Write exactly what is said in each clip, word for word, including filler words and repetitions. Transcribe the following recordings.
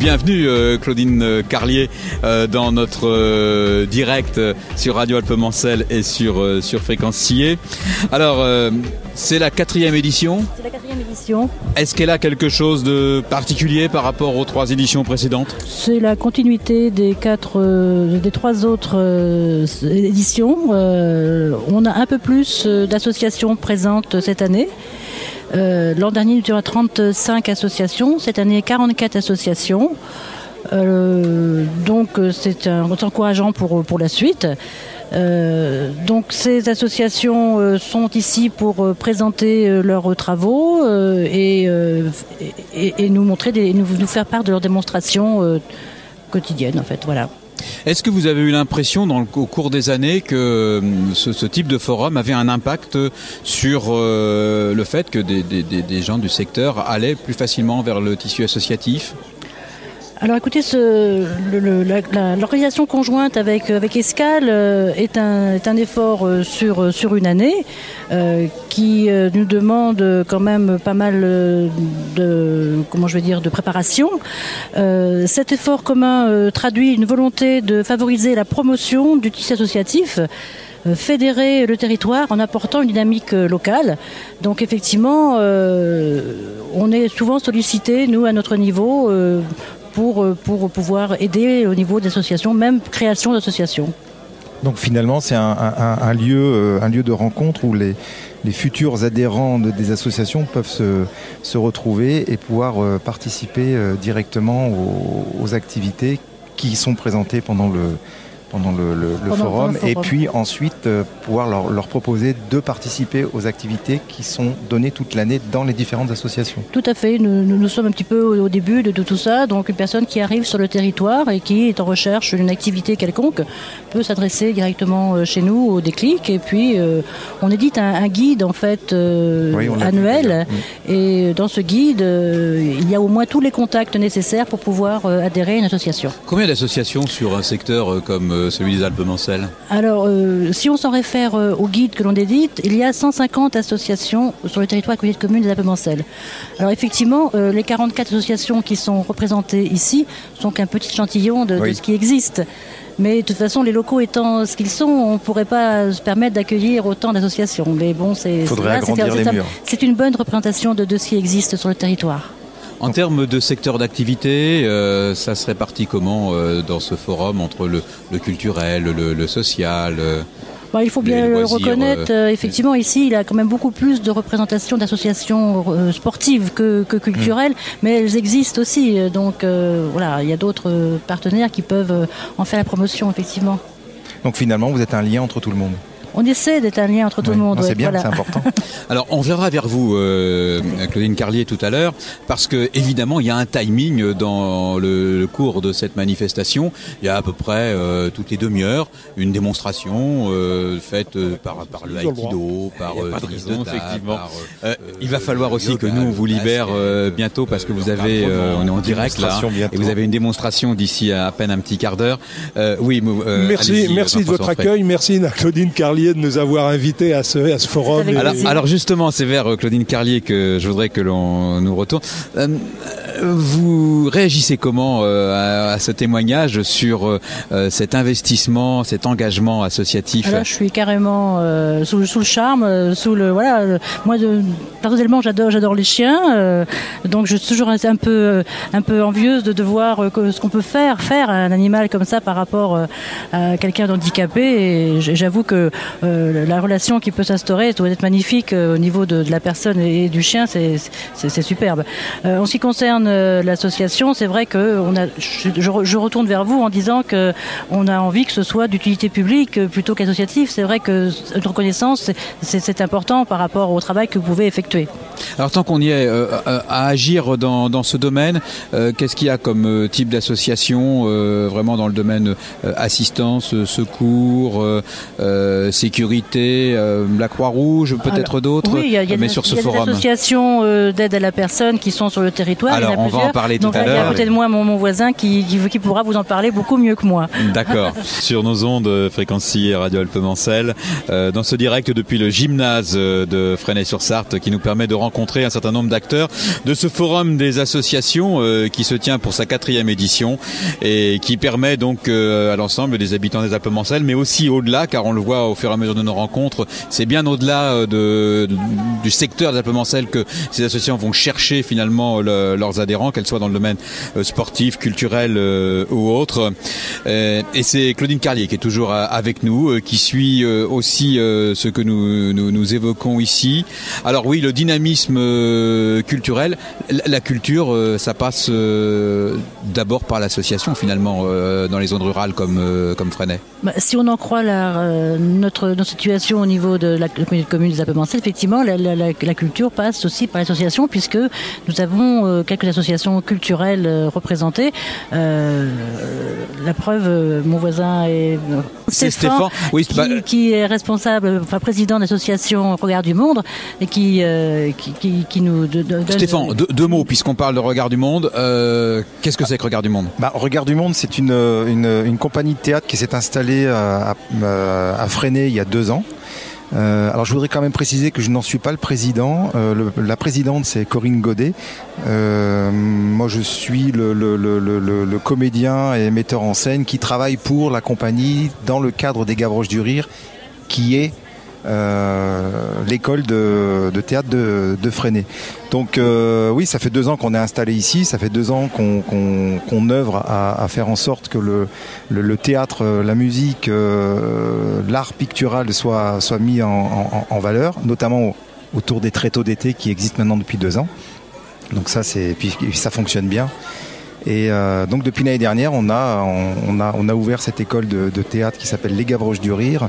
bienvenue euh, Claudine Carlier euh, dans notre euh, direct euh, sur Radio Alpemancel et sur, euh, sur Fréquence Sillé. Alors, euh, c'est la quatrième édition. C'est la quatrième édition. Est-ce qu'elle a quelque chose de particulier par rapport aux trois éditions précédentes? C'est la continuité des quatre, euh, des trois autres euh, éditions. Euh, on a un peu plus euh, d'associations présentes cette année. Euh, l'an dernier, nous étions à trente-cinq associations. Cette année, quarante-quatre associations. Euh, donc, c'est, un, c'est encourageant pour, pour la suite. Euh, donc, ces associations euh, sont ici pour euh, présenter euh, leurs travaux euh, et, euh, et, et nous montrer, des, nous, nous faire part de leurs démonstrations euh, quotidiennes, en fait. Voilà. Est-ce que vous avez eu l'impression dans le, au cours des années que ce, ce type de forum avait un impact sur euh, le fait que des, des, des gens du secteur allaient plus facilement vers le tissu associatif ? Alors écoutez, ce, le, le, la, la, l'organisation conjointe avec, avec Escale euh, est, un, est un effort euh, sur, sur une année euh, qui euh, nous demande quand même pas mal euh, de, comment je vais dire, de préparation. Euh, cet effort commun euh, traduit une volonté de favoriser la promotion du tissu associatif, euh, fédérer le territoire en apportant une dynamique euh, locale. Donc effectivement, euh, on est souvent sollicité, nous, à notre niveau, euh, Pour, pour pouvoir aider au niveau d'associations, même création d'associations. Donc finalement, c'est un, un, un, lieu, un lieu de rencontre où les, les futurs adhérents de, des associations peuvent se, se retrouver et pouvoir participer directement aux, aux activités qui sont présentées pendant le, pendant le, le, le, pendant, forum, pendant le forum, et puis ensuite euh, pouvoir leur, leur proposer de participer aux activités qui sont données toute l'année dans les différentes associations. Tout à fait, nous, nous, nous sommes un petit peu au, au début de, de tout ça, donc une personne qui arrive sur le territoire et qui est en recherche d'une activité quelconque peut s'adresser directement chez nous au déclic, et puis euh, on édite un, un guide en fait euh, oui, annuel, mmh. et dans ce guide euh, il y a au moins tous les contacts nécessaires pour pouvoir euh, adhérer à une association. Combien d'associations sur un secteur euh, comme euh, celui des Alpemancel ? Alors, euh, si on s'en réfère euh, au guide que l'on édite, il y a cent cinquante associations sur le territoire communauté de communes des Alpemancel. Alors effectivement, euh, les quarante-quatre associations qui sont représentées ici sont qu'un petit échantillon de, oui. de ce qui existe. Mais de toute façon, les locaux étant ce qu'ils sont, on ne pourrait pas se permettre d'accueillir autant d'associations. Mais bon, c'est, faudrait c'est, agrandir c'est, les c'est, murs. C'est une bonne représentation de, de ce qui existe sur le territoire. En termes de secteur d'activité, euh, ça se répartit comment euh, dans ce forum entre le, le culturel, le, le social euh, bon, il faut bien le reconnaître, euh, effectivement, ici, il y a quand même beaucoup plus de représentation d'associations euh, sportives que, que culturelles, mmh. mais elles existent aussi. Donc euh, voilà, il y a d'autres partenaires qui peuvent en faire la promotion, effectivement. Donc finalement, vous êtes un lien entre tout le monde. On essaie d'être un lien entre tout oui, le monde. Non, c'est ouais, bien, voilà. C'est important. Alors, on viendra vers vous, euh, Claudine Carlier, tout à l'heure, parce que évidemment, il y a un timing dans le, le cours de cette manifestation. Il y a à peu près euh, toutes les demi-heures une démonstration euh, faite par, par le Aikido, par euh, prise de table, effectivement. Par, euh, euh, il va falloir aussi que nous on vous libère euh, bientôt, parce que vous avez, euh, on est en direct là, et vous avez une démonstration d'ici à à peine un petit quart d'heure. Euh, oui. Euh, merci, merci de votre accueil, merci à Claudine Carlier de nous avoir invités à ce, à ce forum. Alors, alors justement, c'est vers Claudine Carlier que je voudrais que l'on nous retourne. Euh, vous réagissez comment euh, à, à ce témoignage sur euh, cet investissement, cet engagement associatif ? Alors, je suis carrément euh, sous, sous le charme, sous le voilà. Le, moi, de, personnellement, j'adore, j'adore les chiens, euh, donc je suis toujours un, un peu, un peu envieuse de, de voir euh, ce qu'on peut faire, faire à un animal comme ça par rapport euh, à quelqu'un d'handicapé. Et j'avoue que Euh, la relation qui peut s'instaurer doit être magnifique euh, au niveau de, de la personne et, et du chien, c'est, c'est, c'est superbe. Euh, en ce qui concerne euh, l'association, c'est vrai que on a, je, je, je retourne vers vous en disant que on a envie que ce soit d'utilité publique euh, plutôt qu'associatif. C'est vrai que notre reconnaissance, c'est, c'est, c'est important par rapport au travail que vous pouvez effectuer. Alors tant qu'on y est, euh, à agir dans, dans ce domaine, euh, qu'est-ce qu'il y a comme euh, type d'association euh, vraiment dans le domaine euh, assistance, secours, euh, euh, sécurité, euh, la Croix-Rouge, peut-être Alors, d'autres, oui, il y a, il y a mais des, sur ce il y a forum. des associations euh, d'aide à la personne qui sont sur le territoire. Alors, Alors, on va en parler tout Donc, à là, l'heure. il y a à côté de moi mon, mon voisin qui, qui, qui pourra vous en parler beaucoup mieux que moi. D'accord. Sur nos ondes Fréquency et Radio Alpemancel, euh, dans ce direct depuis le gymnase de Fresnay-sur-Sarthe, qui nous permet de rencontrer un certain nombre d'acteurs de ce forum des associations euh, qui se tient pour sa quatrième édition et qui permet donc euh, à l'ensemble des habitants des Alpemancel, mais aussi au-delà, car on le voit au fur et à mesure de nos rencontres, c'est bien au-delà de, de, du secteur des Alpemancel que ces associations vont chercher finalement le, leurs adhérents, qu'elles soient dans le domaine euh, sportif, culturel euh, ou autre. Euh, et c'est Claudine Carlier qui est toujours avec nous, euh, qui suit euh, aussi euh, ce que nous, nous, nous évoquons ici. Alors oui, le dynamisme euh, culturel, la, la culture, euh, ça passe euh, d'abord par l'association finalement euh, dans les zones rurales comme, euh, comme Fresnay. Bah, si on en croit la, euh, notre, notre situation au niveau de la communauté de communes des Alpemancel, effectivement, la, la, la, la culture passe aussi par l'association, puisque nous avons euh, quelques associations culturelles euh, représentées. Euh, la preuve, euh, mon voisin est euh, c'est Stéphane, Stéphane oui, qui, bah, qui est responsable, enfin président de l'association Regard du Monde, et qui, euh, qui, qui, qui nous de, de, donne... Stéphane, deux, deux mots, puisqu'on parle de Regard du Monde. Euh, qu'est-ce que c'est que Regard du Monde ? Bah, Regard du Monde, c'est une, une, une compagnie de théâtre qui s'est installée à, à, à Fresnay il y a deux ans. Euh, alors je voudrais quand même préciser que je n'en suis pas le président. Euh, le, la présidente, c'est Corinne Godet. Euh, moi, je suis le, le, le, le, le comédien et metteur en scène qui travaille pour la compagnie dans le cadre des Gavroches du Rire, qui est euh, l'école de, de théâtre de, de Fresnay. Donc euh, oui, ça fait deux ans qu'on est installé ici, ça fait deux ans qu'on qu'on, qu'on œuvre à, à faire en sorte que le, le, le théâtre, la musique, euh, l'art pictural soit, soit mis en, en, en valeur, notamment autour des tréteaux d'été qui existent maintenant depuis deux ans. Donc ça, c'est, puis ça fonctionne bien. Et euh, donc depuis l'année dernière, on a, on, on a, on a ouvert cette école de, de théâtre qui s'appelle Les Gavroches du Rire,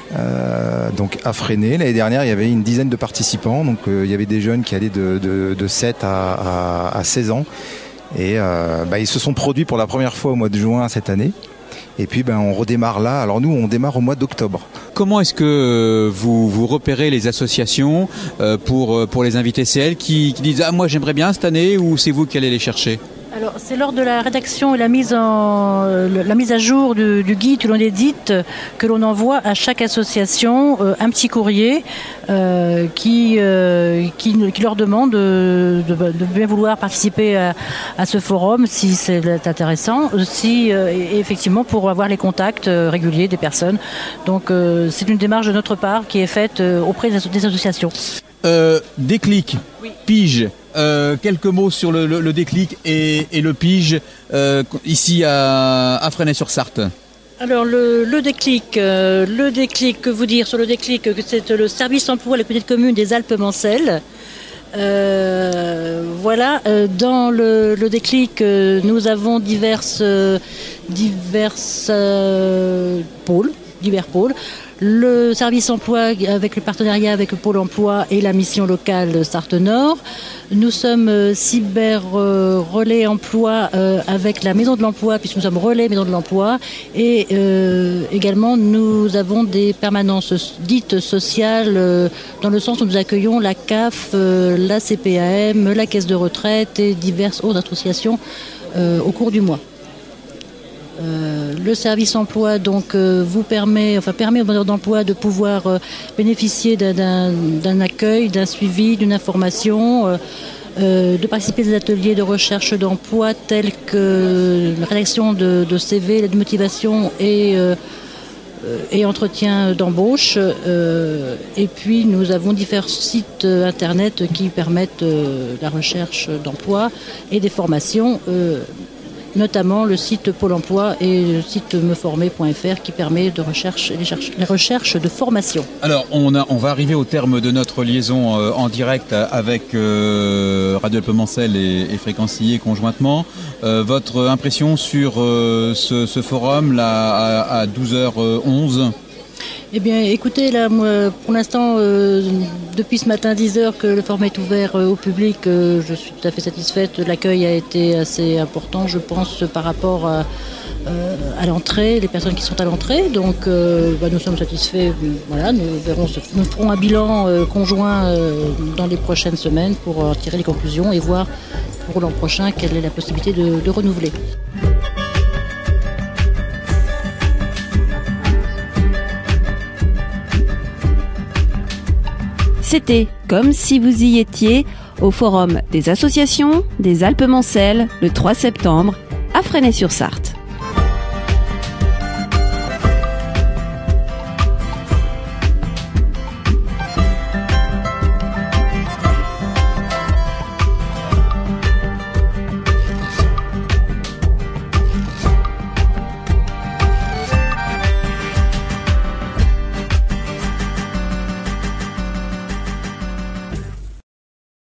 euh, donc à Fresnay. L'année dernière, il y avait une dizaine de participants, donc euh, il y avait des jeunes qui allaient de, de, de sept à, à, à seize ans. Et euh, bah, ils se sont produits pour la première fois au mois de juin cette année. Et puis ben, on redémarre là. Alors nous, on démarre au mois d'octobre. Comment est-ce que vous, vous repérez les associations euh, pour, pour les inviter ? C'est elles qui, qui disent « Ah, moi j'aimerais bien cette année » ou c'est vous qui allez les chercher ? Alors, c'est lors de la rédaction et la mise, en, la mise à jour du, du guide que l'on édite que l'on envoie à chaque association euh, un petit courrier euh, qui, euh, qui, qui leur demande de, de, de bien vouloir participer à, à ce forum si c'est intéressant, si, euh, et effectivement pour avoir les contacts réguliers des personnes. Donc, euh, c'est une démarche de notre part qui est faite auprès des associations. Euh, déclic, oui. Pige. Euh, quelques mots sur le, le, le déclic et, et le pige euh, ici à, à Fresnay-sur-Sarthe. Alors le, le déclic, euh, le déclic, que vous dire sur le déclic, que c'est le service emploi à la communauté de communes des Alpemancel. Euh, voilà, euh, dans le, le déclic, euh, nous avons diverses, euh, diverses euh, pôles, divers pôles. Le service emploi avec le partenariat avec le Pôle emploi et la mission locale Sarthe Nord. Nous sommes euh, cyber euh, relais emploi euh, avec la maison de l'emploi, puisque nous sommes relais maison de l'emploi. Et euh, également, nous avons des permanences dites sociales euh, dans le sens où nous accueillons la C A F, euh, la C P A M, la Caisse de retraite et diverses autres associations euh, au cours du mois. Euh, le service emploi donc euh, vous permet, enfin permet aux demandeurs d'emploi de pouvoir euh, bénéficier d'un, d'un, d'un accueil, d'un suivi, d'une information, euh, euh, de participer à des ateliers de recherche d'emploi tels que la rédaction de, de C V, de motivation et euh, et entretien d'embauche. Euh, et puis nous avons divers sites internet qui permettent euh, la recherche d'emploi et des formations. Euh, notamment le site Pôle emploi et le site me former point f r qui permet de recherche, les, cherche, les recherches de formation. Alors, on, a, on va arriver au terme de notre liaison euh, en direct avec euh, Radio Alpemancel et, et Fréquency conjointement. Euh, votre impression sur euh, ce, ce forum là à, à douze heures onze ? Eh bien, écoutez, là, moi, pour l'instant, euh, depuis ce matin dix heures que le forum est ouvert euh, au public, euh, je suis tout à fait satisfaite. L'accueil a été assez important, je pense, par rapport à, euh, à l'entrée, les personnes qui sont à l'entrée. Donc, euh, bah, nous sommes satisfaits. Voilà, nous verrons, nous ferons un bilan euh, conjoint euh, dans les prochaines semaines pour en tirer les conclusions et voir pour l'an prochain quelle est la possibilité de, de renouveler. C'était comme si vous y étiez au Forum des associations des Alpes Mancelles le trois septembre à Fresnay-sur-Sarthe.